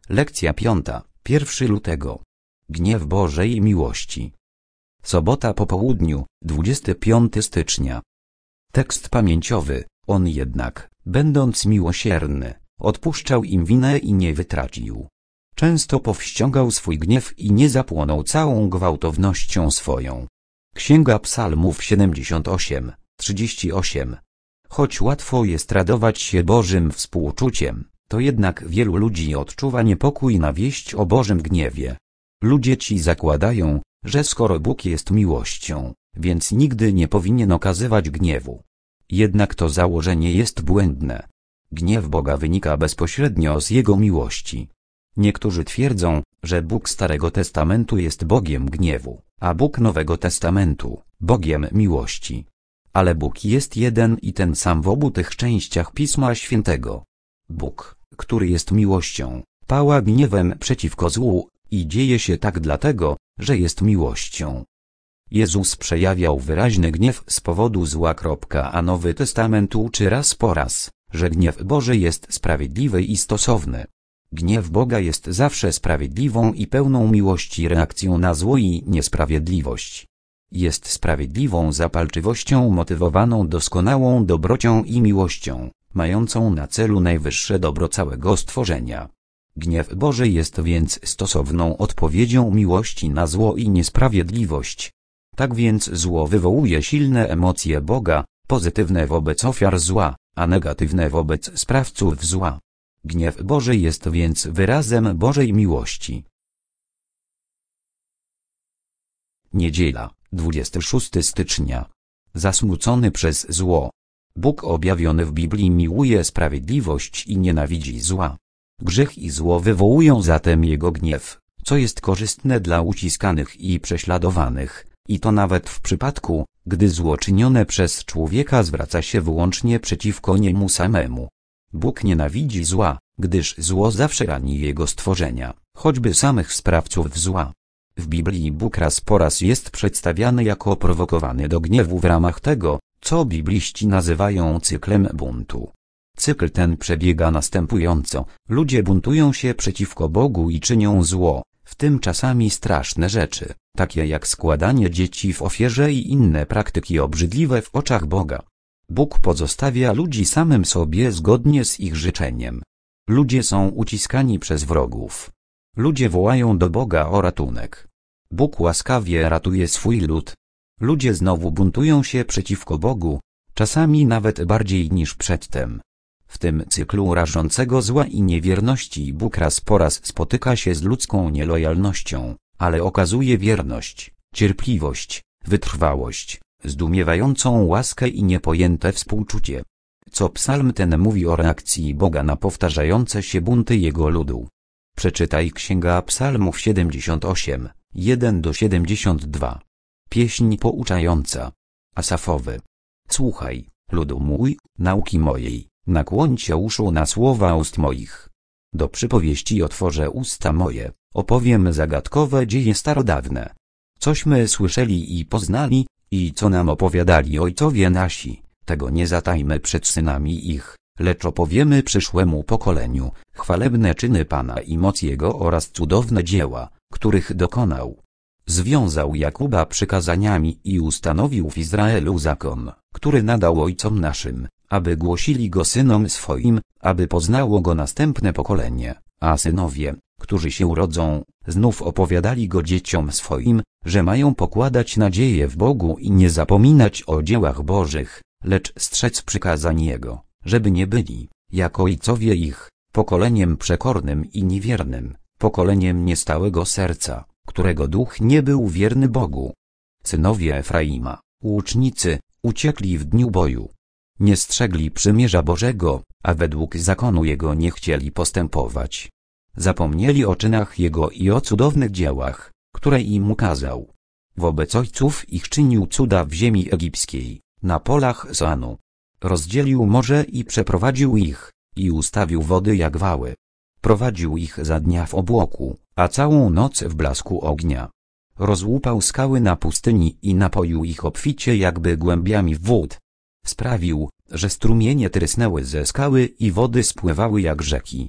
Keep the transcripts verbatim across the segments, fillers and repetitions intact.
Lekcja piąta, pierwszego lutego. Gniew Bożej miłości. Sobota po południu, dwudziestego piątego stycznia. Tekst pamięciowy. On jednak, będąc miłosierny, odpuszczał im winę i nie wytracił. Często powściągał swój gniew i nie zapłonął całą gwałtownością swoją. Księga Psalmów siedemdziesiąt osiem, trzydzieści osiem. Choć łatwo jest radować się Bożym współczuciem, to jednak wielu ludzi odczuwa niepokój na wieść o Bożym gniewie. Ludzie ci zakładają, że skoro Bóg jest miłością, więc nigdy nie powinien okazywać gniewu. Jednak to założenie jest błędne. Gniew Boga wynika bezpośrednio z Jego miłości. Niektórzy twierdzą, że Bóg Starego Testamentu jest Bogiem gniewu, a Bóg Nowego Testamentu Bogiem miłości. Ale Bóg jest jeden i ten sam w obu tych częściach Pisma Świętego. Bóg, który jest miłością, pała gniewem przeciwko złu, i dzieje się tak dlatego, że jest miłością. Jezus przejawiał wyraźny gniew z powodu zła. A Nowy Testament uczy raz po raz, że gniew Boży jest sprawiedliwy i stosowny. Gniew Boga jest zawsze sprawiedliwą i pełną miłości reakcją na zło i niesprawiedliwość. Jest sprawiedliwą zapalczywością motywowaną doskonałą dobrocią i miłością, mającą na celu najwyższe dobro całego stworzenia. Gniew Boży jest więc stosowną odpowiedzią miłości na zło i niesprawiedliwość. Tak więc zło wywołuje silne emocje Boga, pozytywne wobec ofiar zła, a negatywne wobec sprawców zła. Gniew Boży jest więc wyrazem Bożej miłości. Niedziela, dwudziestego szóstego stycznia. Zasmucony przez zło. Bóg objawiony w Biblii miłuje sprawiedliwość i nienawidzi zła. Grzech i zło wywołują zatem Jego gniew, co jest korzystne dla uciskanych i prześladowanych, i to nawet w przypadku, gdy zło czynione przez człowieka zwraca się wyłącznie przeciwko niemu samemu. Bóg nienawidzi zła, gdyż zło zawsze rani Jego stworzenia, choćby samych sprawców zła. W Biblii Bóg raz po raz jest przedstawiany jako prowokowany do gniewu w ramach tego, co bibliści nazywają cyklem buntu. Cykl ten przebiega następująco: ludzie buntują się przeciwko Bogu i czynią zło, w tym czasami straszne rzeczy, takie jak składanie dzieci w ofierze i inne praktyki obrzydliwe w oczach Boga. Bóg pozostawia ludzi samym sobie zgodnie z ich życzeniem. Ludzie są uciskani przez wrogów. Ludzie wołają do Boga o ratunek. Bóg łaskawie ratuje swój lud. Ludzie znowu buntują się przeciwko Bogu, czasami nawet bardziej niż przedtem. W tym cyklu rażącego zła i niewierności Bóg raz po raz spotyka się z ludzką nielojalnością, ale okazuje wierność, cierpliwość, wytrwałość, zdumiewającą łaskę i niepojęte współczucie. Co psalm ten mówi o reakcji Boga na powtarzające się bunty Jego ludu? Przeczytaj Księga Psalmów siedemdziesiąt osiem, jeden do siedemdziesiąt dwa. Pieśń pouczająca. Asafowy. Słuchaj, ludu mój, nauki mojej, nakłońcie uszu na słowa ust moich. Do przypowieści otworzę usta moje, opowiem zagadkowe dzieje starodawne. Cośmy słyszeli i poznali, i co nam opowiadali ojcowie nasi, tego nie zatajmy przed synami ich, lecz opowiemy przyszłemu pokoleniu chwalebne czyny Pana i moc Jego oraz cudowne dzieła, których dokonał. Związał Jakuba przykazaniami i ustanowił w Izraelu zakon, który nadał ojcom naszym, aby głosili go synom swoim, aby poznało go następne pokolenie, a synowie, którzy się urodzą, znów opowiadali go dzieciom swoim, że mają pokładać nadzieję w Bogu i nie zapominać o dziełach Bożych, lecz strzec przykazań Jego, żeby nie byli, jak ojcowie ich, pokoleniem przekornym i niewiernym, pokoleniem niestałego serca, którego duch nie był wierny Bogu. Synowie Efraima, łucznicy, uciekli w dniu boju. Nie strzegli przymierza Bożego, a według zakonu Jego nie chcieli postępować. Zapomnieli o czynach Jego i o cudownych dziełach, które im ukazał. Wobec ojców ich czynił cuda w ziemi egipskiej, na polach Zoanu. Rozdzielił morze i przeprowadził ich, i ustawił wody jak wały. Prowadził ich za dnia w obłoku, a całą noc w blasku ognia. Rozłupał skały na pustyni i napoił ich obficie jakby głębiami wód. Sprawił, że strumienie trysnęły ze skały i wody spływały jak rzeki.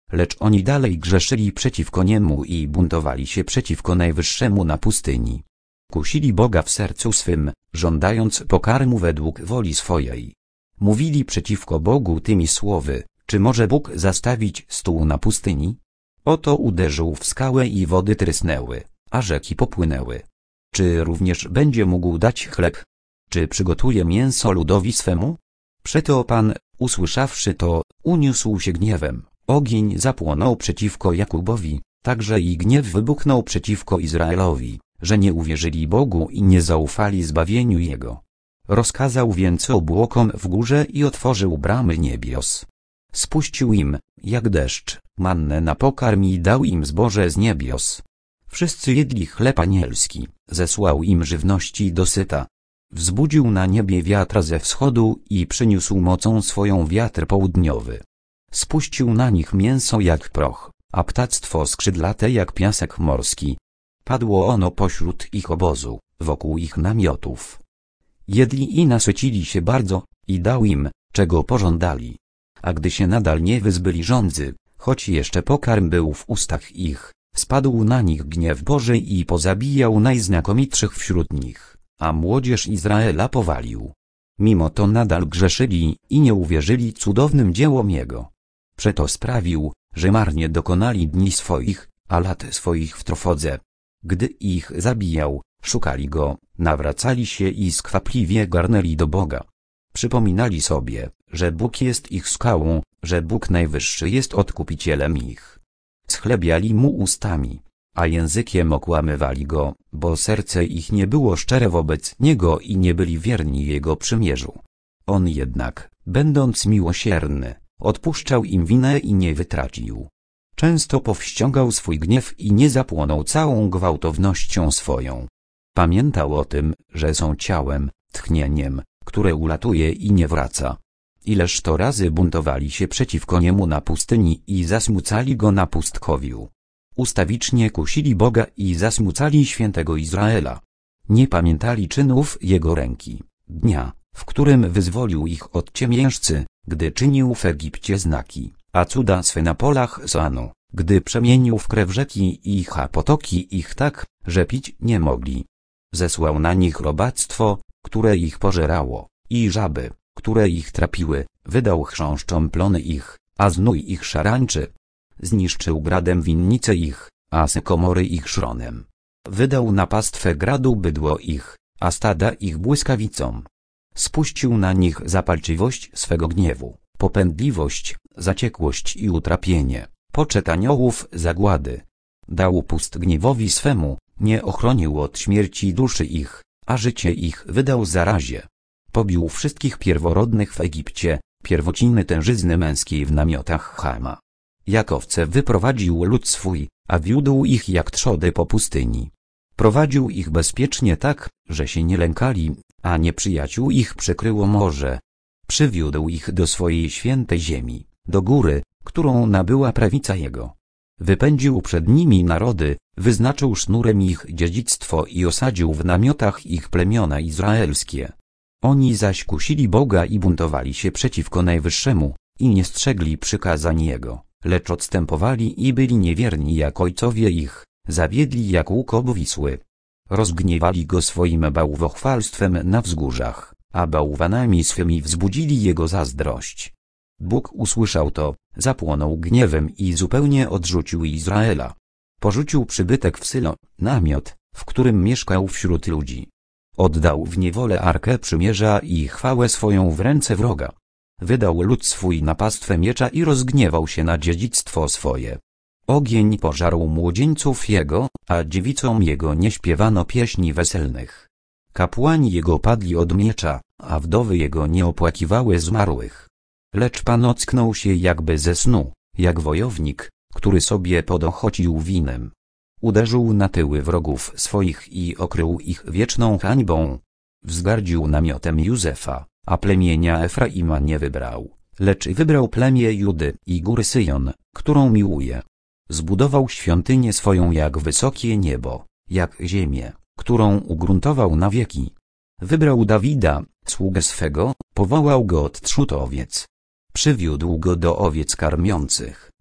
Lecz oni dalej grzeszyli przeciwko niemu i buntowali się przeciwko Najwyższemu na pustyni. Kusili Boga w sercu swym, żądając pokarmu według woli swojej. Mówili przeciwko Bogu tymi słowy: czy może Bóg zastawić stół na pustyni? Oto uderzył w skałę i wody trysnęły, a rzeki popłynęły. Czy również będzie mógł dać chleb? Czy przygotuje mięso ludowi swemu? Przeto Pan, usłyszawszy to, uniósł się gniewem. Ogień zapłonął przeciwko Jakubowi, także i gniew wybuchnął przeciwko Izraelowi, że nie uwierzyli Bogu i nie zaufali zbawieniu Jego. Rozkazał więc obłokom w górze i otworzył bramy niebios. Spuścił im, jak deszcz, mannę na pokarm i dał im zboże z niebios. Wszyscy jedli chleb anielski, zesłał im żywności dosyta. Wzbudził na niebie wiatra ze wschodu i przyniósł mocą swoją wiatr południowy. Spuścił na nich mięso jak proch, a ptactwo skrzydlate jak piasek morski. Padło ono pośród ich obozu, wokół ich namiotów. Jedli i nasycili się bardzo, i dał im, czego pożądali. A gdy się nadal nie wyzbyli żądzy, choć jeszcze pokarm był w ustach ich, spadł na nich gniew Boży i pozabijał najznakomitszych wśród nich, a młodzież Izraela powalił. Mimo to nadal grzeszyli i nie uwierzyli cudownym dziełom Jego. Przeto sprawił, że marnie dokonali dni swoich, a lat swoich w trwodze. Gdy ich zabijał, szukali Go, nawracali się i skwapliwie garnęli do Boga. Przypominali sobie, że Bóg jest ich skałą, że Bóg Najwyższy jest Odkupicielem ich. Schlebiali Mu ustami, a językiem okłamywali Go, bo serce ich nie było szczere wobec Niego i nie byli wierni Jego przymierzu. On jednak, będąc miłosierny, odpuszczał im winę i nie wytracił. Często powściągał swój gniew i nie zapłonął całą gwałtownością swoją. Pamiętał o tym, że są ciałem, tchnieniem, które ulatuje i nie wraca. Ileż to razy buntowali się przeciwko Niemu na pustyni i zasmucali Go na pustkowiu. Ustawicznie kusili Boga i zasmucali świętego Izraela. Nie pamiętali czynów Jego ręki, dnia, w którym wyzwolił ich od ciemiężcy, gdy czynił w Egipcie znaki, a cuda swe na polach Zoanu, gdy przemienił w krew rzeki ich a potoki ich tak, że pić nie mogli. Zesłał na nich robactwo, które ich pożerało, i żaby, które ich trapiły, wydał chrząszczom plony ich, a znój ich szarańczy. Zniszczył gradem winnice ich, a sykomory ich szronem. Wydał na pastwę gradu bydło ich, a stada ich błyskawicą. Spuścił na nich zapalczywość swego gniewu, popędliwość, zaciekłość i utrapienie, poczet aniołów zagłady. Dał pust gniewowi swemu, nie ochronił od śmierci duszy ich, a życie ich wydał zarazie. Pobił wszystkich pierworodnych w Egipcie, pierwociny tężyzny męskiej w namiotach Chama. Jak owce wyprowadził lud swój, a wiódł ich jak trzody po pustyni. Prowadził ich bezpiecznie tak, że się nie lękali, a nieprzyjaciół ich przykryło morze. Przywiódł ich do swojej świętej ziemi, do góry, którą nabyła prawica Jego. Wypędził przed nimi narody, wyznaczył sznurem ich dziedzictwo i osadził w namiotach ich plemiona izraelskie. Oni zaś kusili Boga i buntowali się przeciwko Najwyższemu, i nie strzegli przykazań Jego, lecz odstępowali i byli niewierni jak ojcowie ich, zawiedli jak łuk obwisły. Rozgniewali Go swoim bałwochwalstwem na wzgórzach, a bałwanami swymi wzbudzili Jego zazdrość. Bóg usłyszał to, zapłonął gniewem i zupełnie odrzucił Izraela. Porzucił przybytek w Sylo, namiot, w którym mieszkał wśród ludzi. Oddał w niewolę Arkę Przymierza i chwałę swoją w ręce wroga. Wydał lud swój na pastwę miecza i rozgniewał się na dziedzictwo swoje. Ogień pożarł młodzieńców Jego, a dziewicom Jego nie śpiewano pieśni weselnych. Kapłani Jego padli od miecza, a wdowy Jego nie opłakiwały zmarłych. Lecz Pan ocknął się jakby ze snu, jak wojownik, który sobie podochocił winem. Uderzył na tyły wrogów swoich i okrył ich wieczną hańbą. Wzgardził namiotem Józefa, a plemienia Efraima nie wybrał, lecz wybrał plemię Judy i góry Syjon, którą miłuje. Zbudował świątynię swoją jak wysokie niebo, jak ziemię, którą ugruntował na wieki. Wybrał Dawida, sługę swego, powołał go od trzód owiec. Przywiódł go do owiec karmiących,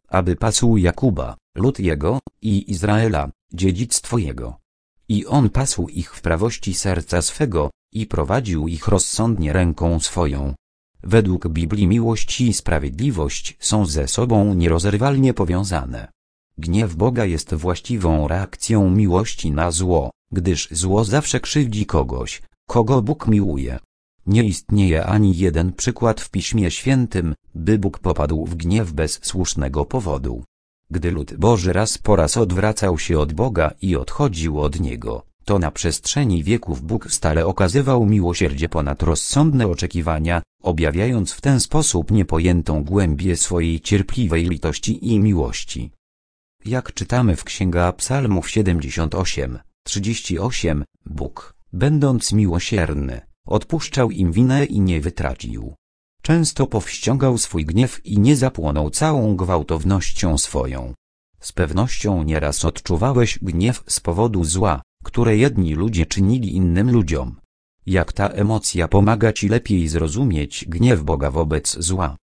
aby pasł Jakuba, lud jego, i Izraela, dziedzictwo jego. I on pasł ich w prawości serca swego, i prowadził ich rozsądnie ręką swoją. Według Biblii miłość i sprawiedliwość są ze sobą nierozerwalnie powiązane. Gniew Boga jest właściwą reakcją miłości na zło, gdyż zło zawsze krzywdzi kogoś, kogo Bóg miłuje. Nie istnieje ani jeden przykład w Piśmie Świętym, by Bóg popadł w gniew bez słusznego powodu. Gdy lud Boży raz po raz odwracał się od Boga i odchodził od Niego, to na przestrzeni wieków Bóg stale okazywał miłosierdzie ponad rozsądne oczekiwania, objawiając w ten sposób niepojętą głębię swojej cierpliwej litości i miłości. Jak czytamy w Księga Psalmów siedemdziesiąt osiem, trzydzieści osiem, Bóg, będąc miłosierny, odpuszczał im winę i nie wytracił. Często powściągał swój gniew i nie zapłonął całą gwałtownością swoją. Z pewnością nieraz odczuwałeś gniew z powodu zła, które jedni ludzie czynili innym ludziom. Jak ta emocja pomaga ci lepiej zrozumieć gniew Boga wobec zła?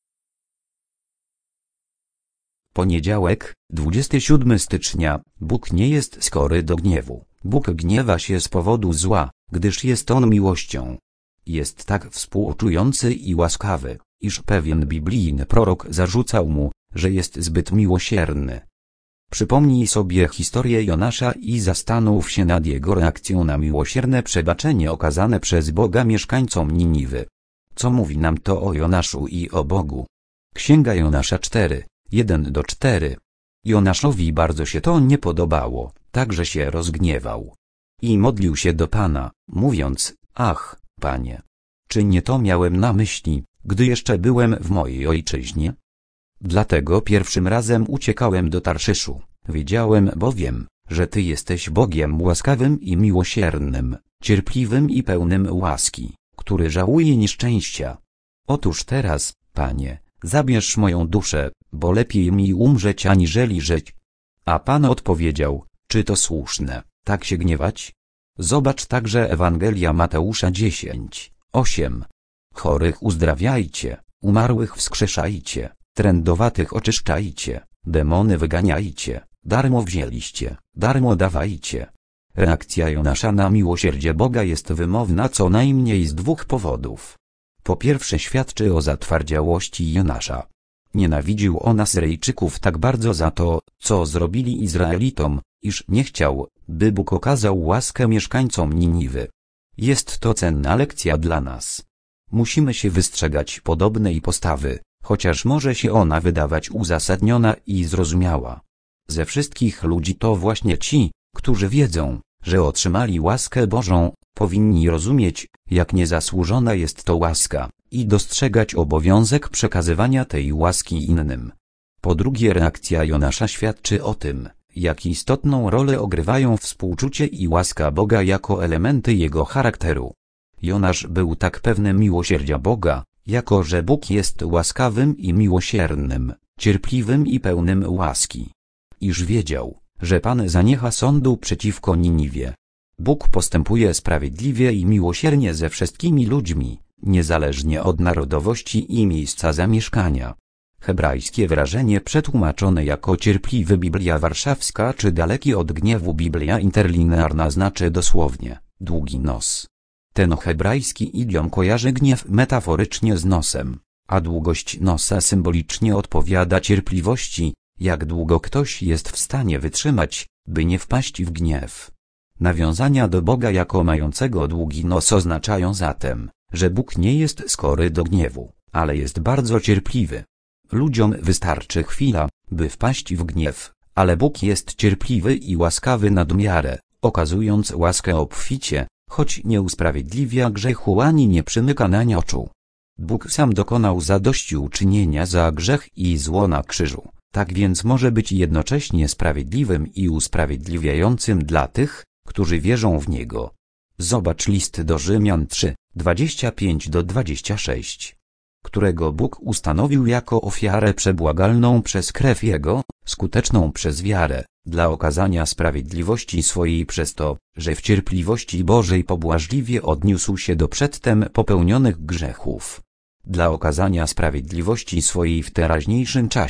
Poniedziałek, dwudziestego siódmego stycznia. Bóg nie jest skory do gniewu. Bóg gniewa się z powodu zła, gdyż jest On miłością. Jest tak współczujący i łaskawy, iż pewien biblijny prorok zarzucał mu, że jest zbyt miłosierny. Przypomnij sobie historię Jonasza i zastanów się nad jego reakcją na miłosierne przebaczenie okazane przez Boga mieszkańcom Niniwy. Co mówi nam to o Jonaszu i o Bogu? Księga Jonasza cztery, jeden do czterech. Jonaszowi bardzo się to nie podobało, tak że się rozgniewał. I modlił się do Pana, mówiąc: ach, Panie, czy nie to miałem na myśli, gdy jeszcze byłem w mojej ojczyźnie? Dlatego pierwszym razem uciekałem do Tarszyszu. Wiedziałem bowiem, że Ty jesteś Bogiem łaskawym i miłosiernym, cierpliwym i pełnym łaski, który żałuje nieszczęścia. Otóż teraz, Panie, zabierz moją duszę, bo lepiej mi umrzeć aniżeli żyć. A Pan odpowiedział: czy to słuszne, tak się gniewać? Zobacz także Ewangelia Mateusza dziesięć, osiem. Chorych uzdrawiajcie, umarłych wskrzeszajcie, trędowatych oczyszczajcie, demony wyganiajcie, darmo wzięliście, darmo dawajcie. Reakcja Jonasza na miłosierdzie Boga jest wymowna co najmniej z dwóch powodów. Po pierwsze, świadczy o zatwardziałości Jonasza. Nienawidził on Asyryjczyków tak bardzo za to, co zrobili Izraelitom, iż nie chciał, by Bóg okazał łaskę mieszkańcom Niniwy. Jest to cenna lekcja dla nas. Musimy się wystrzegać podobnej postawy, chociaż może się ona wydawać uzasadniona i zrozumiała. Ze wszystkich ludzi to właśnie ci, którzy wiedzą, że otrzymali łaskę Bożą, powinni rozumieć, jak niezasłużona jest to łaska, i dostrzegać obowiązek przekazywania tej łaski innym. Po drugie, reakcja Jonasza świadczy o tym, jak istotną rolę ogrywają współczucie i łaska Boga jako elementy jego charakteru. Jonasz był tak pewny miłosierdzia Boga, jako że Bóg jest łaskawym i miłosiernym, cierpliwym i pełnym łaski. Iż wiedział, że Pan zaniecha sądu przeciwko Niniwie. Bóg postępuje sprawiedliwie i miłosiernie ze wszystkimi ludźmi, niezależnie od narodowości i miejsca zamieszkania. Hebrajskie wyrażenie przetłumaczone jako cierpliwy Biblia Warszawska czy daleki od gniewu Biblia Interlinearna znaczy dosłownie długi nos. Ten hebrajski idiom kojarzy gniew metaforycznie z nosem, a długość nosa symbolicznie odpowiada cierpliwości, jak długo ktoś jest w stanie wytrzymać, by nie wpaść w gniew. Nawiązania do Boga jako mającego długi nos oznaczają zatem, że Bóg nie jest skory do gniewu, ale jest bardzo cierpliwy. Ludziom wystarczy chwila, by wpaść w gniew, ale Bóg jest cierpliwy i łaskawy nad miarę, okazując łaskę obficie, choć nie usprawiedliwia grzechu ani nie przymyka nań oczu. Bóg sam dokonał zadośćuczynienia za grzech i zło na krzyżu, tak więc może być jednocześnie sprawiedliwym i usprawiedliwiającym dla tych, którzy wierzą w Niego. Zobacz list do Rzymian trzy, dwadzieścia pięć do dwudziestego szóstego, którego Bóg ustanowił jako ofiarę przebłagalną przez krew Jego, skuteczną przez wiarę, dla okazania sprawiedliwości swojej przez to, że w cierpliwości Bożej pobłażliwie odniósł się do przedtem popełnionych grzechów. Dla okazania sprawiedliwości swojej w teraźniejszym czasie,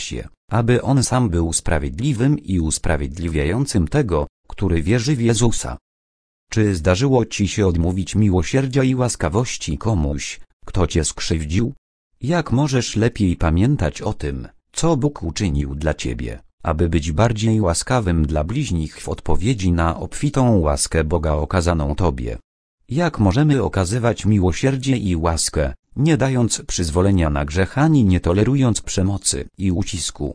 aby On sam był sprawiedliwym i usprawiedliwiającym tego, który wierzy w Jezusa. Czy zdarzyło ci się odmówić miłosierdzia i łaskawości komuś, kto cię skrzywdził? Jak możesz lepiej pamiętać o tym, co Bóg uczynił dla ciebie, aby być bardziej łaskawym dla bliźnich w odpowiedzi na obfitą łaskę Boga okazaną tobie? Jak możemy okazywać miłosierdzie i łaskę, nie dając przyzwolenia na grzech ani nie tolerując przemocy i ucisku?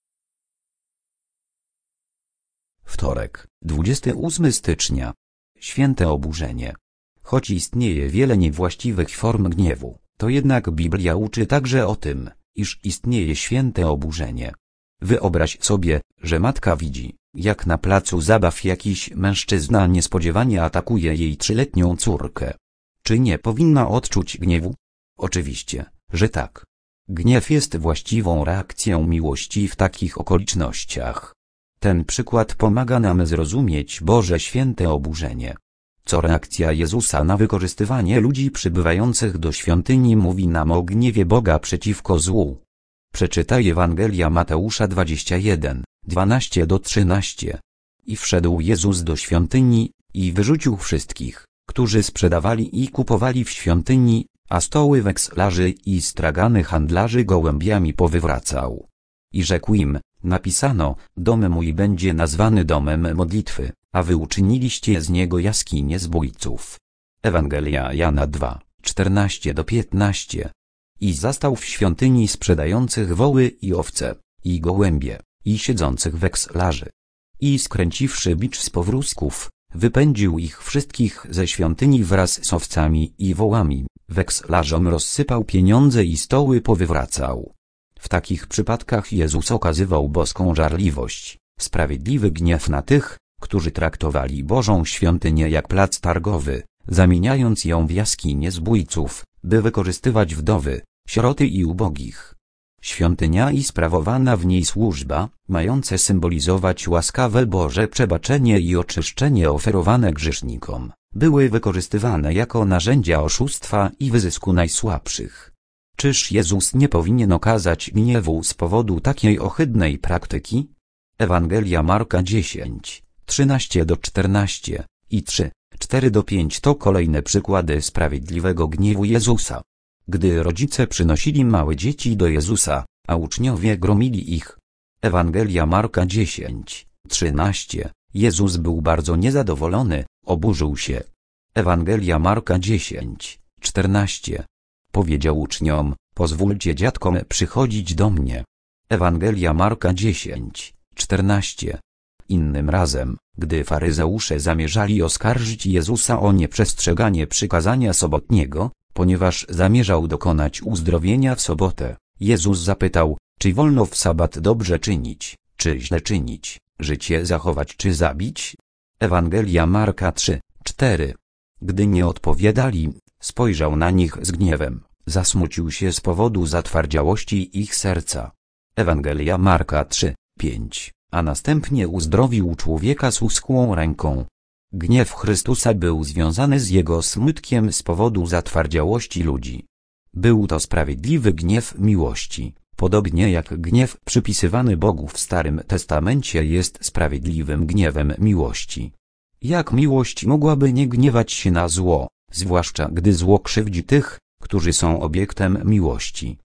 Wtorek, dwudziestego ósmego stycznia. Święte oburzenie. Choć istnieje wiele niewłaściwych form gniewu, to jednak Biblia uczy także o tym, iż istnieje święte oburzenie. Wyobraź sobie, że matka widzi, jak na placu zabaw jakiś mężczyzna niespodziewanie atakuje jej trzyletnią córkę. Czy nie powinna odczuć gniewu? Oczywiście, że tak. Gniew jest właściwą reakcją miłości w takich okolicznościach. Ten przykład pomaga nam zrozumieć Boże święte oburzenie. Co reakcja Jezusa na wykorzystywanie ludzi przybywających do świątyni mówi nam o gniewie Boga przeciwko złu. Przeczytaj Ewangelia Mateusza dwadzieścia jeden, dwanaście do trzynastu. I wszedł Jezus do świątyni, i wyrzucił wszystkich, którzy sprzedawali i kupowali w świątyni, a stoły wekslarzy i stragany handlarzy gołębiami powywracał. I rzekł im, napisano, dom mój będzie nazwany domem modlitwy, a wy uczyniliście z niego jaskinię zbójców. Ewangelia Jana dwa, czternaście do piętnastu. I zastał w świątyni sprzedających woły i owce, i gołębie, i siedzących wekslarzy. I skręciwszy bicz z powrózków, wypędził ich wszystkich ze świątyni wraz z owcami i wołami, wekslarzom rozsypał pieniądze i stoły powywracał. W takich przypadkach Jezus okazywał boską żarliwość, sprawiedliwy gniew na tych, którzy traktowali Bożą świątynię jak plac targowy, zamieniając ją w jaskinię zbójców, by wykorzystywać wdowy, sieroty i ubogich. Świątynia i sprawowana w niej służba, mające symbolizować łaskawe Boże przebaczenie i oczyszczenie oferowane grzesznikom, były wykorzystywane jako narzędzia oszustwa i wyzysku najsłabszych. Czyż Jezus nie powinien okazać gniewu z powodu takiej ohydnej praktyki? Ewangelia Marka dziesięć, trzynaście do czternastu i trzy, cztery do pięciu to kolejne przykłady sprawiedliwego gniewu Jezusa. Gdy rodzice przynosili małe dzieci do Jezusa, a uczniowie gromili ich. Ewangelia Marka dziesięć, trzynastu. Jezus był bardzo niezadowolony, oburzył się. Ewangelia Marka dziesięć, czternastu. Powiedział uczniom, pozwólcie dziadkom przychodzić do mnie. Ewangelia Marka dziesięć, czternastu. Innym razem, gdy faryzeusze zamierzali oskarżyć Jezusa o nieprzestrzeganie przykazania sobotniego, ponieważ zamierzał dokonać uzdrowienia w sobotę, Jezus zapytał, czy wolno w sabat dobrze czynić, czy źle czynić, życie zachować czy zabić? Ewangelia Marka trzy, cztery. Gdy nie odpowiadali, spojrzał na nich z gniewem, zasmucił się z powodu zatwardziałości ich serca. Ewangelia Marka trzy, pięć. A następnie uzdrowił człowieka z uschłą ręką. Gniew Chrystusa był związany z jego smutkiem z powodu zatwardziałości ludzi. Był to sprawiedliwy gniew miłości, podobnie jak gniew przypisywany Bogu w Starym Testamencie jest sprawiedliwym gniewem miłości. Jak miłość mogłaby nie gniewać się na zło, zwłaszcza gdy zło krzywdzi tych, którzy są obiektem miłości?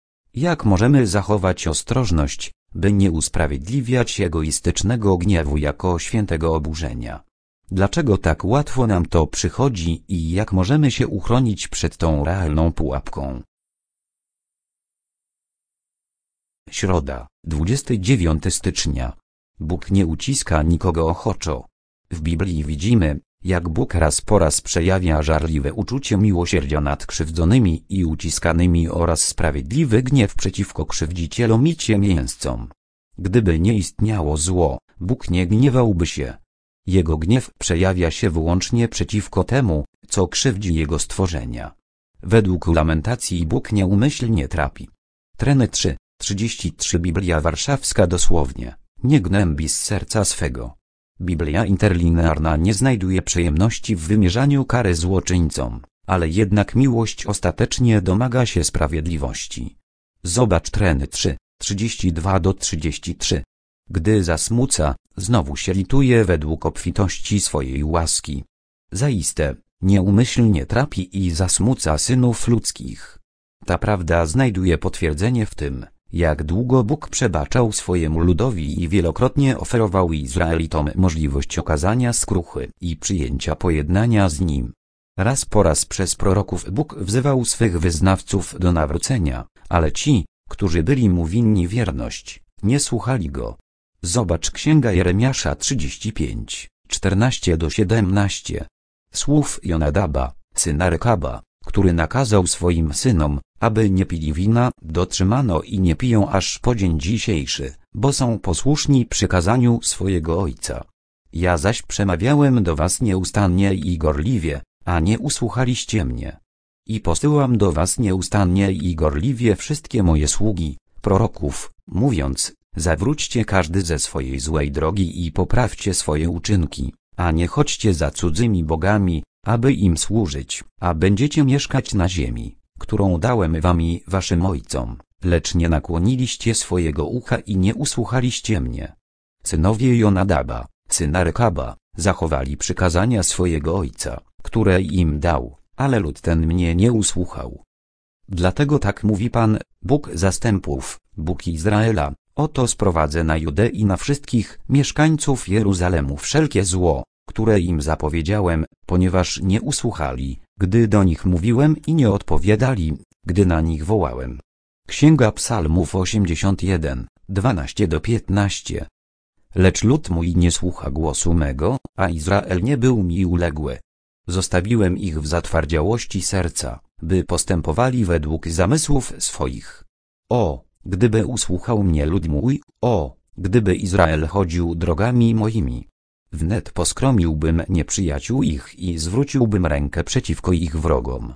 Jak możemy zachować ostrożność, by nie usprawiedliwiać egoistycznego gniewu jako świętego oburzenia? Dlaczego tak łatwo nam to przychodzi i jak możemy się uchronić przed tą realną pułapką? Środa, dwudziestego dziewiątego stycznia. Bóg nie uciska nikogo ochoczo. W Biblii widzimy, jak Bóg raz po raz przejawia żarliwe uczucie miłosierdzia nad krzywdzonymi i uciskanymi oraz sprawiedliwy gniew przeciwko krzywdzicielom i ciemiężcom. Gdyby nie istniało zło, Bóg nie gniewałby się. Jego gniew przejawia się wyłącznie przeciwko temu, co krzywdzi Jego stworzenia. Według Lamentacji Bóg nieumyślnie trapi. Treny trzy, trzydzieści trzy Biblia Warszawska dosłownie, nie gnębi z serca swego. Biblia interlinearna nie znajduje przyjemności w wymierzaniu kary złoczyńcom, ale jednak miłość ostatecznie domaga się sprawiedliwości. Zobacz Treny trzy, trzydzieści dwa do trzydziestu trzech. Gdy zasmuca, znowu się lituje według obfitości swojej łaski. Zaiste, nieumyślnie trapi i zasmuca synów ludzkich. Ta prawda znajduje potwierdzenie w tym, jak długo Bóg przebaczał swojemu ludowi i wielokrotnie oferował Izraelitom możliwość okazania skruchy i przyjęcia pojednania z Nim. Raz po raz przez proroków Bóg wzywał swych wyznawców do nawrócenia, ale ci, którzy byli mu winni wierność, nie słuchali go. Zobacz Księga Jeremiasza trzydzieści pięć, czternaście do siedemnastu. Słów Jonadaba, syna Rekaba, który nakazał swoim synom, aby nie pili wina, dotrzymano i nie piją aż po dzień dzisiejszy, bo są posłuszni przykazaniu swojego ojca. Ja zaś przemawiałem do was nieustannie i gorliwie, a nie usłuchaliście mnie. I posyłam do was nieustannie i gorliwie wszystkie moje sługi, proroków, mówiąc, zawróćcie każdy ze swojej złej drogi i poprawcie swoje uczynki, a nie chodźcie za cudzymi bogami, aby im służyć, a będziecie mieszkać na ziemi, którą dałem wam i waszym ojcom, lecz nie nakłoniliście swojego ucha i nie usłuchaliście mnie. Synowie Jonadaba, syna Rekaba, zachowali przykazania swojego ojca, które im dał, ale lud ten mnie nie usłuchał. Dlatego tak mówi Pan, Bóg zastępów, Bóg Izraela, oto sprowadzę na Judę i na wszystkich mieszkańców Jeruzalemu wszelkie zło, które im zapowiedziałem, ponieważ nie usłuchali, gdy do nich mówiłem i nie odpowiadali, gdy na nich wołałem. Księga Psalmów osiemdziesiąt jeden, dwanaście do piętnastu. Lecz lud mój nie słucha głosu mego, a Izrael nie był mi uległy. Zostawiłem ich w zatwardziałości serca, by postępowali według zamysłów swoich. O, gdyby usłuchał mnie lud mój, o, gdyby Izrael chodził drogami moimi. Wnet poskromiłbym nieprzyjaciół ich i zwróciłbym rękę przeciwko ich wrogom.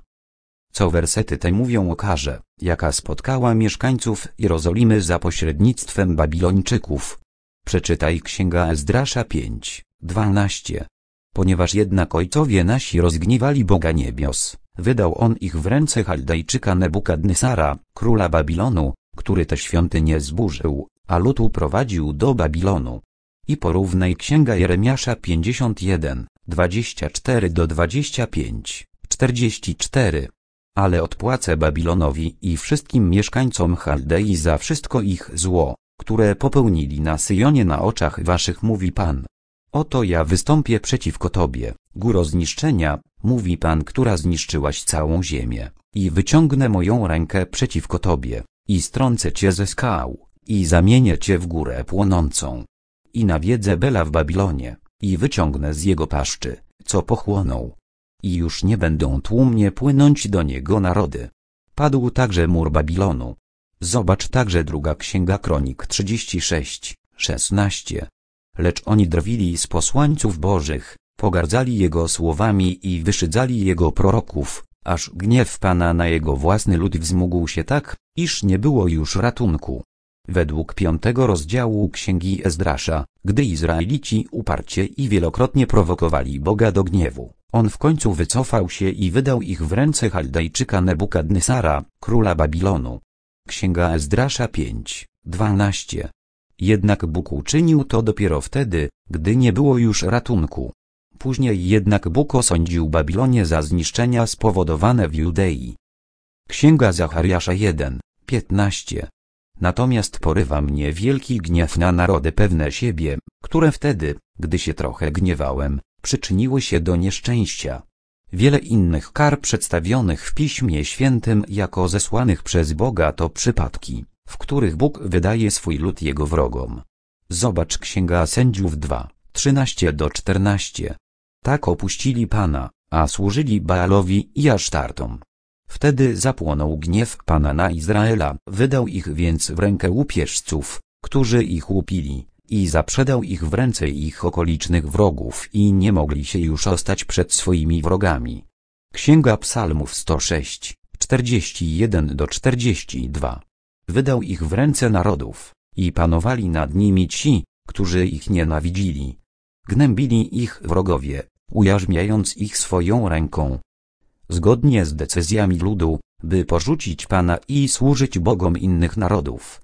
Co wersety te mówią o karze, jaka spotkała mieszkańców Jerozolimy za pośrednictwem Babilończyków. Przeczytaj Księga Ezdrasza pięć, dwanaście. Ponieważ jednak ojcowie nasi rozgniewali Boga niebios, wydał on ich w ręce Chaldejczyka Nebukadnesara, króla Babilonu, który tę świątynię zburzył, a lud uprowadził do Babilonu. I porównaj Księga Jeremiasza pięćdziesiąt jeden, dwadzieścia cztery do dwudziestu pięciu, czterdziestu czterech. Ale odpłacę Babilonowi i wszystkim mieszkańcom Chaldei za wszystko ich zło, które popełnili na Syjonie na oczach waszych, mówi Pan. Oto ja wystąpię przeciwko tobie, góro zniszczenia, mówi Pan, która zniszczyłaś całą ziemię, i wyciągnę moją rękę przeciwko tobie, i strącę cię ze skał, i zamienię cię w górę płonącą. I nawiedzę Bela w Babilonie, i wyciągnę z jego paszczy, co pochłonął. I już nie będą tłumnie płynąć do niego narody. Padł także mur Babilonu. Zobacz także druga Księga Kronik trzydzieści sześć, szesnaście. Lecz oni drwili z posłańców bożych, pogardzali jego słowami i wyszydzali jego proroków, aż gniew Pana na jego własny lud wzmógł się tak, iż nie było już ratunku. Według piątego rozdziału Księgi Ezdrasza, gdy Izraelici uparcie i wielokrotnie prowokowali Boga do gniewu, on w końcu wycofał się i wydał ich w ręce Chaldejczyka Nebukadnesara, króla Babilonu. Księga Ezdrasza pięć, dwanaście. Jednak Bóg uczynił to dopiero wtedy, gdy nie było już ratunku. Później jednak Bóg osądził Babilonię za zniszczenia spowodowane w Judei. Księga Zachariasza jeden, piętnaście. Natomiast porywa mnie wielki gniew na narody pewne siebie, które wtedy, gdy się trochę gniewałem, przyczyniły się do nieszczęścia. Wiele innych kar przedstawionych w Piśmie Świętym jako zesłanych przez Boga to przypadki, w których Bóg wydaje swój lud jego wrogom. Zobacz Księga Sędziów dwa, trzynaście do czternastu. Tak opuścili Pana, a służyli Baalowi i Asztartom. Wtedy zapłonął gniew Pana na Izraela, wydał ich więc w rękę łupieżców, którzy ich łupili, i zaprzedał ich w ręce ich okolicznych wrogów i nie mogli się już ostać przed swoimi wrogami. Księga Psalmów sto sześć, czterdzieści jeden do czterdziestu dwóch. Wydał ich w ręce narodów, i panowali nad nimi ci, którzy ich nienawidzili. Gnębili ich wrogowie, ujarzmiając ich swoją ręką. Zgodnie z decyzjami ludu, by porzucić Pana i służyć bogom innych narodów.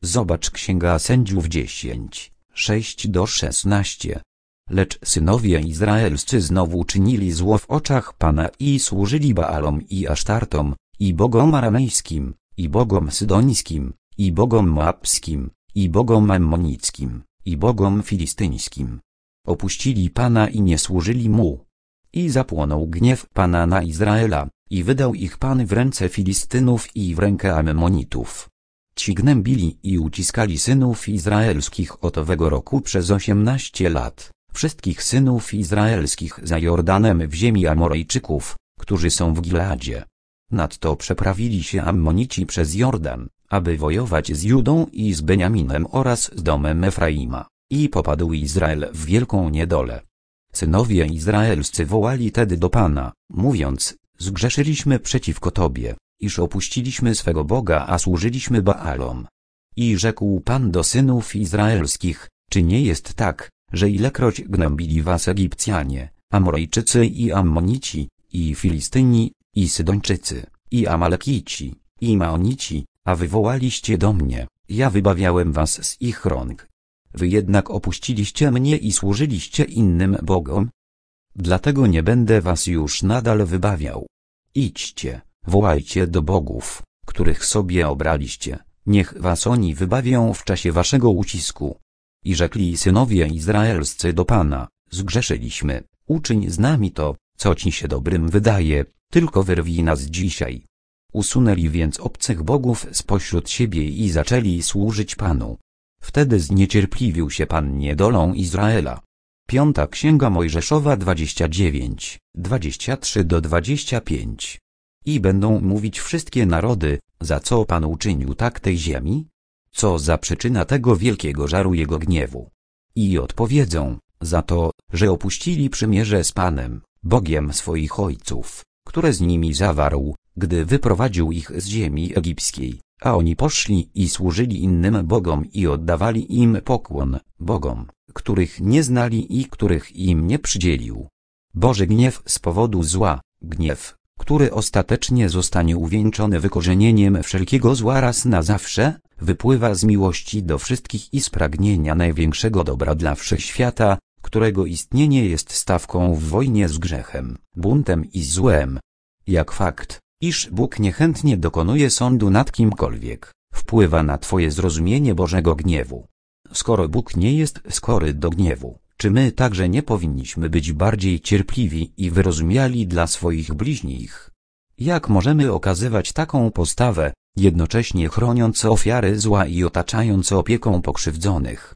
Zobacz Księga Sędziów dziesięć, sześć do szesnastu. Lecz synowie izraelscy znowu czynili zło w oczach Pana i służyli Baalom i Asztartom, i bogom aramejskim, i bogom sydońskim, i bogom moabskim, i bogom ammonickim, i bogom filistyńskim. Opuścili Pana i nie służyli Mu. I zapłonął gniew Pana na Izraela, i wydał ich Pan w ręce Filistynów i w rękę Ammonitów. Ci gnębili i uciskali synów izraelskich od owego roku przez osiemnaście lat, wszystkich synów izraelskich za Jordanem w ziemi Amorejczyków, którzy są w Gileadzie. Nadto przeprawili się Ammonici przez Jordan, aby wojować z Judą i z Beniaminem oraz z domem Efraima, i popadł Izrael w wielką niedolę. Synowie izraelscy wołali tedy do Pana, mówiąc: zgrzeszyliśmy przeciwko Tobie, iż opuściliśmy swego Boga, a służyliśmy Baalom. I rzekł Pan do synów izraelskich: czy nie jest tak, że ilekroć gnębili was Egipcjanie, Amorejczycy i Ammonici, i Filistyni, i Sydończycy, i Amalekici, i Maonici, a wy wołaliście do mnie, ja wybawiałem was z ich rąk. Wy jednak opuściliście mnie i służyliście innym bogom? Dlatego nie będę was już nadal wybawiał. Idźcie, wołajcie do bogów, których sobie obraliście, niech was oni wybawią w czasie waszego ucisku. I rzekli synowie izraelscy do Pana: zgrzeszyliśmy, uczyń z nami to, co ci się dobrym wydaje, tylko wyrwij nas dzisiaj. Usunęli więc obcych bogów spośród siebie i zaczęli służyć Panu. Wtedy zniecierpliwił się Pan niedolą Izraela. Piąta Księga Mojżeszowa dwadzieścia dziewięć, dwadzieścia trzy do dwudziestu pięciu. I będą mówić wszystkie narody, za co Pan uczynił tak tej ziemi? Co za przyczyna tego wielkiego żaru Jego gniewu? I odpowiedzą: za to, że opuścili przymierze z Panem, Bogiem swoich ojców, które z nimi zawarł, gdy wyprowadził ich z ziemi egipskiej, a oni poszli i służyli innym bogom i oddawali im pokłon, bogom, których nie znali i których im nie przydzielił. Boży gniew z powodu zła, gniew, który ostatecznie zostanie uwieńczony wykorzenieniem wszelkiego zła raz na zawsze, wypływa z miłości do wszystkich i z pragnienia największego dobra dla wszechświata, którego istnienie jest stawką w wojnie z grzechem, buntem i złem. Jak fakt, iż Bóg niechętnie dokonuje sądu nad kimkolwiek, wpływa na twoje zrozumienie Bożego gniewu. Skoro Bóg nie jest skory do gniewu, czy my także nie powinniśmy być bardziej cierpliwi i wyrozumiali dla swoich bliźnich? Jak możemy okazywać taką postawę, jednocześnie chroniąc ofiary zła i otaczając opieką pokrzywdzonych?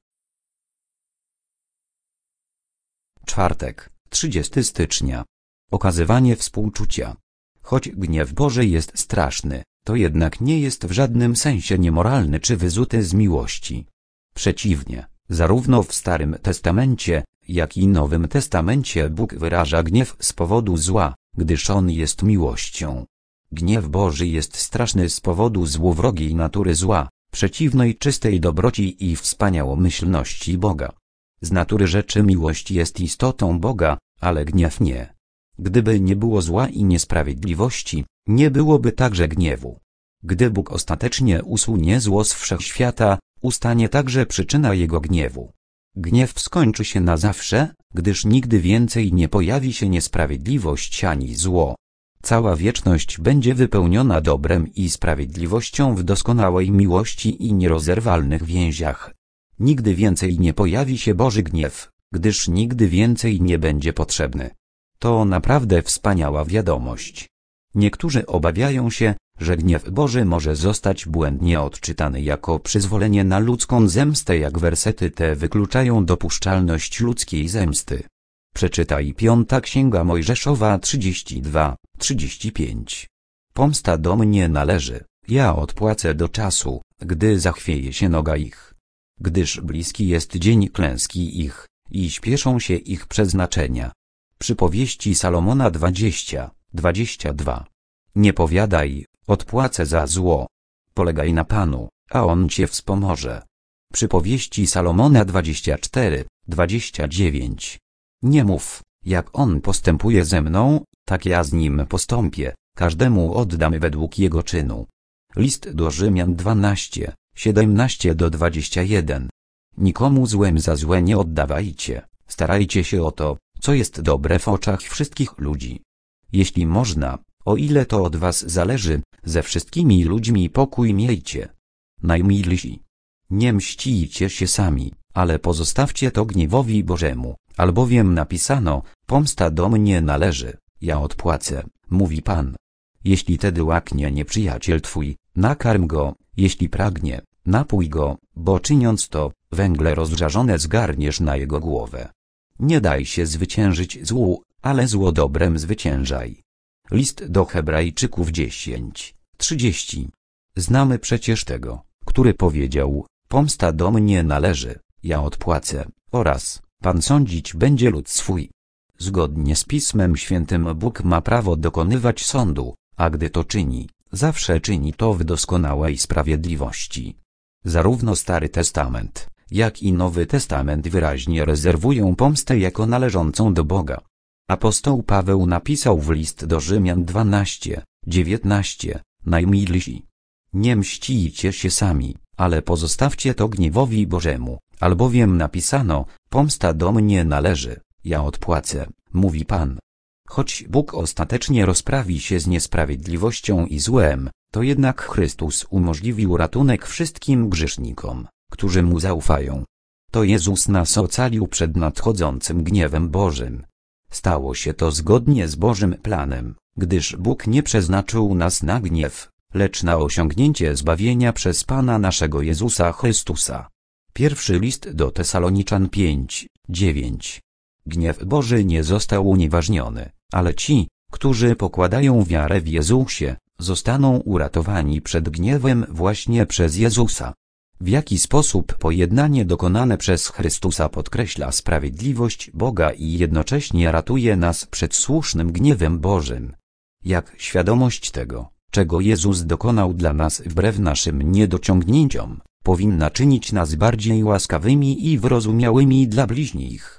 Czwartek, trzydziestego stycznia. Okazywanie współczucia. Choć gniew Boży jest straszny, to jednak nie jest w żadnym sensie niemoralny czy wyzuty z miłości. Przeciwnie, zarówno w Starym Testamencie, jak i Nowym Testamencie Bóg wyraża gniew z powodu zła, gdyż On jest miłością. Gniew Boży jest straszny z powodu złowrogiej natury zła, przeciwnej czystej dobroci i wspaniałomyślności Boga. Z natury rzeczy miłość jest istotą Boga, ale gniew nie. Gdyby nie było zła i niesprawiedliwości, nie byłoby także gniewu. Gdy Bóg ostatecznie usunie zło z wszechświata, ustanie także przyczyna Jego gniewu. Gniew skończy się na zawsze, gdyż nigdy więcej nie pojawi się niesprawiedliwość ani zło. Cała wieczność będzie wypełniona dobrem i sprawiedliwością w doskonałej miłości i nierozerwalnych więziach. Nigdy więcej nie pojawi się Boży gniew, gdyż nigdy więcej nie będzie potrzebny. To naprawdę wspaniała wiadomość. Niektórzy obawiają się, że gniew Boży może zostać błędnie odczytany jako przyzwolenie na ludzką zemstę, jak wersety te wykluczają dopuszczalność ludzkiej zemsty. Przeczytaj Piąta Księga Mojżeszowa trzydzieści dwa, trzydzieści pięć. Pomsta do mnie należy, ja odpłacę do czasu, gdy zachwieje się noga ich. Gdyż bliski jest dzień klęski ich, i śpieszą się ich przeznaczenia. Przypowieści Salomona dwadzieścia, dwadzieścia dwa. Nie powiadaj, odpłacę za zło. Polegaj na Panu, a On cię wspomoże. Przypowieści Salomona dwadzieścia cztery, dwadzieścia dziewięć. Nie mów, jak on postępuje ze mną, tak ja z nim postąpię, każdemu oddam według jego czynu. List do Rzymian dwanaście, siedemnaście do dwudziestu jeden. Nikomu złem za złe nie oddawajcie, starajcie się o to, co jest dobre w oczach wszystkich ludzi. Jeśli można, o ile to od was zależy, ze wszystkimi ludźmi pokój miejcie. Najmilsi. Nie mścijcie się sami, ale pozostawcie to gniewowi Bożemu, albowiem napisano, pomsta do mnie należy, ja odpłacę, mówi Pan. Jeśli tedy łaknie nieprzyjaciel twój, nakarm go, jeśli pragnie, napój go, bo czyniąc to, węgle rozżarzone zgarniesz na jego głowę. Nie daj się zwyciężyć złu, ale zło dobrem zwyciężaj. List do Hebrajczyków dziesięć, trzydzieści. Znamy przecież tego, który powiedział, pomsta do mnie należy, ja odpłacę, oraz, Pan sądzić będzie lud swój. Zgodnie z Pismem Świętym Bóg ma prawo dokonywać sądu, a gdy to czyni, zawsze czyni to w doskonałej sprawiedliwości. Zarówno Stary Testament, jak i Nowy Testament wyraźnie rezerwują pomstę jako należącą do Boga. Apostoł Paweł napisał w list do Rzymian dwanaście, dziewiętnaście, najmilsi. Nie mścijcie się sami, ale pozostawcie to gniewowi Bożemu, albowiem napisano, pomsta do mnie należy, ja odpłacę, mówi Pan. Choć Bóg ostatecznie rozprawi się z niesprawiedliwością i złem, to jednak Chrystus umożliwił ratunek wszystkim grzesznikom, którzy Mu zaufają. To Jezus nas ocalił przed nadchodzącym gniewem Bożym. Stało się to zgodnie z Bożym planem, gdyż Bóg nie przeznaczył nas na gniew, lecz na osiągnięcie zbawienia przez Pana naszego Jezusa Chrystusa. Pierwszy list do Tesaloniczan pięć, dziewięć. Gniew Boży nie został unieważniony, ale ci, którzy pokładają wiarę w Jezusie, zostaną uratowani przed gniewem właśnie przez Jezusa. W jaki sposób pojednanie dokonane przez Chrystusa podkreśla sprawiedliwość Boga i jednocześnie ratuje nas przed słusznym gniewem Bożym? Jak świadomość tego, czego Jezus dokonał dla nas wbrew naszym niedociągnięciom, powinna czynić nas bardziej łaskawymi i wyrozumiałymi dla bliźnich.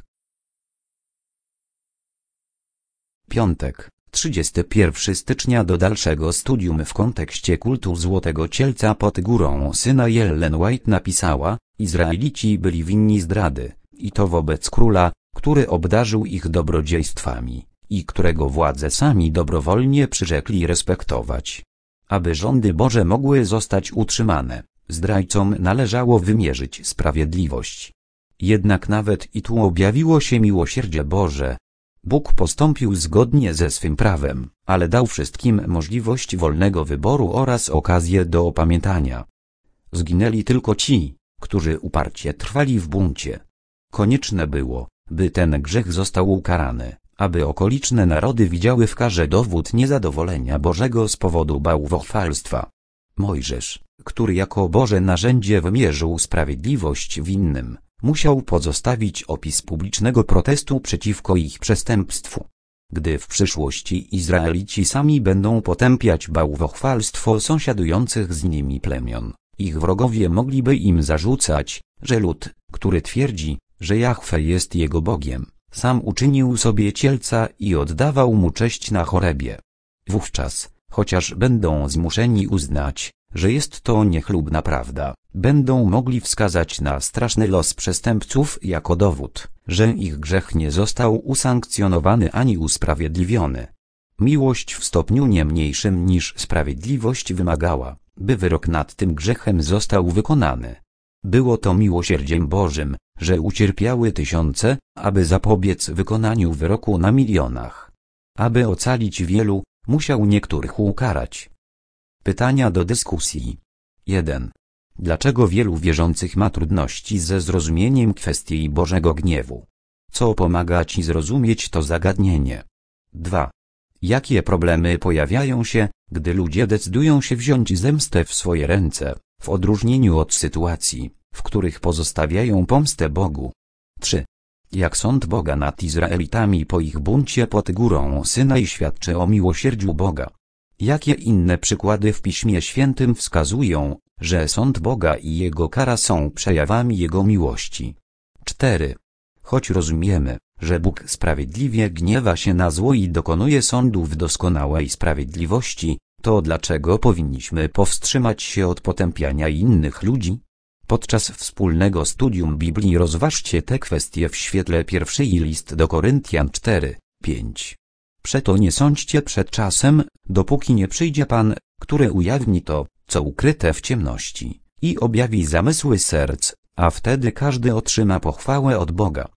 Piątek, trzydziestego pierwszego stycznia do dalszego studium w kontekście kultu Złotego Cielca pod górą syna Ellen White napisała, Izraelici byli winni zdrady, i to wobec króla, który obdarzył ich dobrodziejstwami, i którego władze sami dobrowolnie przyrzekli respektować. Aby rządy Boże mogły zostać utrzymane, zdrajcom należało wymierzyć sprawiedliwość. Jednak nawet i tu objawiło się miłosierdzie Boże. Bóg postąpił zgodnie ze swym prawem, ale dał wszystkim możliwość wolnego wyboru oraz okazję do opamiętania. Zginęli tylko ci, którzy uparcie trwali w buncie. Konieczne było, by ten grzech został ukarany, aby okoliczne narody widziały w karze dowód niezadowolenia Bożego z powodu bałwochwalstwa. Mojżesz, który jako Boże narzędzie wymierzył sprawiedliwość winnym, musiał pozostawić opis publicznego protestu przeciwko ich przestępstwu. Gdy w przyszłości Izraelici sami będą potępiać bałwochwalstwo sąsiadujących z nimi plemion, ich wrogowie mogliby im zarzucać, że lud, który twierdzi, że Jahwe jest jego Bogiem, sam uczynił sobie cielca i oddawał mu cześć na Chorebie. Wówczas, chociaż będą zmuszeni uznać, że jest to niechlubna prawda, będą mogli wskazać na straszny los przestępców jako dowód, że ich grzech nie został usankcjonowany ani usprawiedliwiony. Miłość w stopniu nie mniejszym niż sprawiedliwość wymagała, by wyrok nad tym grzechem został wykonany. Było to miłosierdziem Bożym, że ucierpiały tysiące, aby zapobiec wykonaniu wyroku na milionach. Aby ocalić wielu, musiał niektórych ukarać. Pytania do dyskusji. jeden. Dlaczego wielu wierzących ma trudności ze zrozumieniem kwestii Bożego gniewu? Co pomaga ci zrozumieć to zagadnienie? dwa. Jakie problemy pojawiają się, gdy ludzie decydują się wziąć zemstę w swoje ręce, w odróżnieniu od sytuacji, w których pozostawiają pomstę Bogu? trzy. Jak sąd Boga nad Izraelitami po ich buncie pod górą Synaj świadczy o miłosierdziu Boga? Jakie inne przykłady w Piśmie Świętym wskazują, że sąd Boga i Jego kara są przejawami Jego miłości? cztery. Choć rozumiemy, że Bóg sprawiedliwie gniewa się na zło i dokonuje sądu w doskonałej sprawiedliwości, To dlaczego powinniśmy powstrzymać się od potępiania innych ludzi? Podczas wspólnego studium Biblii rozważcie te kwestie w świetle pierwszej list do Koryntian cztery, pięć. Przeto nie sądźcie przed czasem, dopóki nie przyjdzie Pan, który ujawni to, co ukryte w ciemności, i objawi zamysły serc, a wtedy każdy otrzyma pochwałę od Boga.